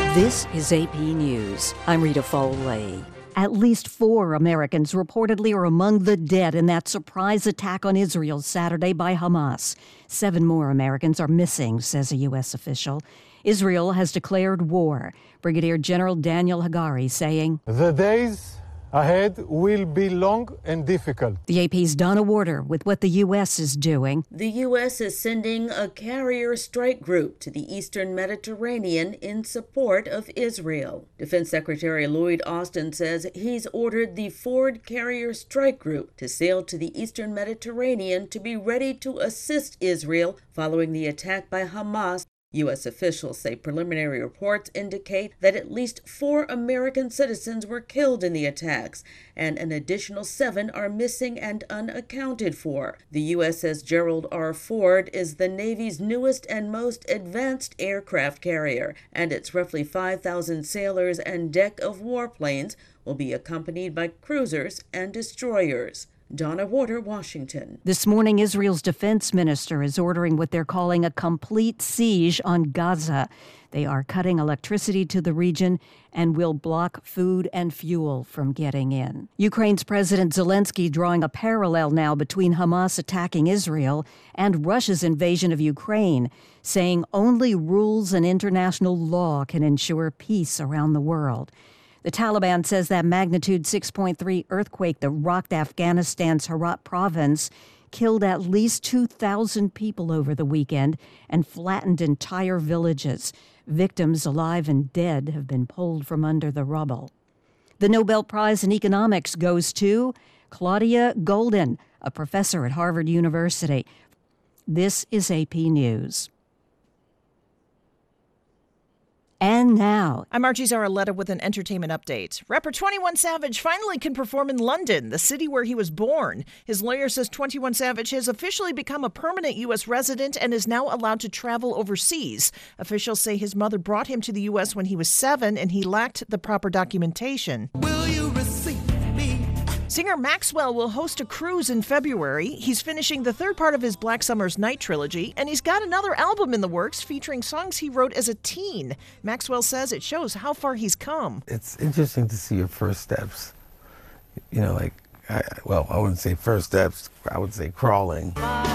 This is AP News. I'm Rita Foley. At least 4 Americans reportedly are among the dead in that surprise attack on Israel Saturday by Hamas. 7 more Americans are missing, says a U.S. official. Israel has declared war. Brigadier General Daniel Hagari saying, "The days ahead will be long and difficult." The AP's Donna Warder with what the U.S. is doing. The U.S. is sending a carrier strike group to the eastern Mediterranean in support of Israel. Defense Secretary Lloyd Austin says he's ordered the Ford Carrier Strike Group to sail to the eastern Mediterranean to be ready to assist Israel following the attack by Hamas. U.S. officials say preliminary reports indicate that at least 4 American citizens were killed in the attacks, and an additional 7 are missing and unaccounted for. The USS Gerald R. Ford is the Navy's newest and most advanced aircraft carrier, and its roughly 5,000 sailors and deck of warplanes will be accompanied by cruisers and destroyers. Donna Warder, Washington. This morning, Israel's defense minister is ordering what they're calling a complete siege on Gaza. They are cutting electricity to the region and will block food and fuel from getting in. Ukraine's President Zelensky drawing a parallel now between Hamas attacking Israel and Russia's invasion of Ukraine, saying only rules and international law can ensure peace around the world. The Taliban says that magnitude 6.3 earthquake that rocked Afghanistan's Herat province killed at least 2,000 people over the weekend and flattened entire villages. Victims, alive and dead, have been pulled from under the rubble. The Nobel Prize in Economics goes to Claudia Goldin, a professor at Harvard University. This is AP News. And now, I'm Margie Zaraletta with an entertainment update. Rapper 21 Savage finally can perform in London, the city where he was born. His lawyer says 21 Savage has officially become a permanent U.S. resident and is now allowed to travel overseas. Officials say his mother brought him to the U.S. when he was 7 and he lacked the proper documentation. Will you receive me? Singer Maxwell will host a cruise in February. He's finishing the 3rd part of his Black Summer's Night trilogy, and he's got another album in the works featuring songs he wrote as a teen. Maxwell says it shows how far he's come. It's interesting to see your first steps. You know, like, I wouldn't say first steps, I would say crawling.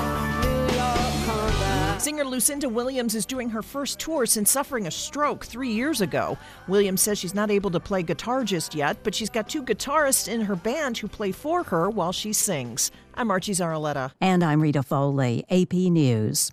Singer Lucinda Williams is doing her first tour since suffering a stroke 3 years ago. Williams says she's not able to play guitar just yet, but she's got 2 guitarists in her band who play for her while she sings. I'm Archie Zaraletta. And I'm Rita Foley, AP News.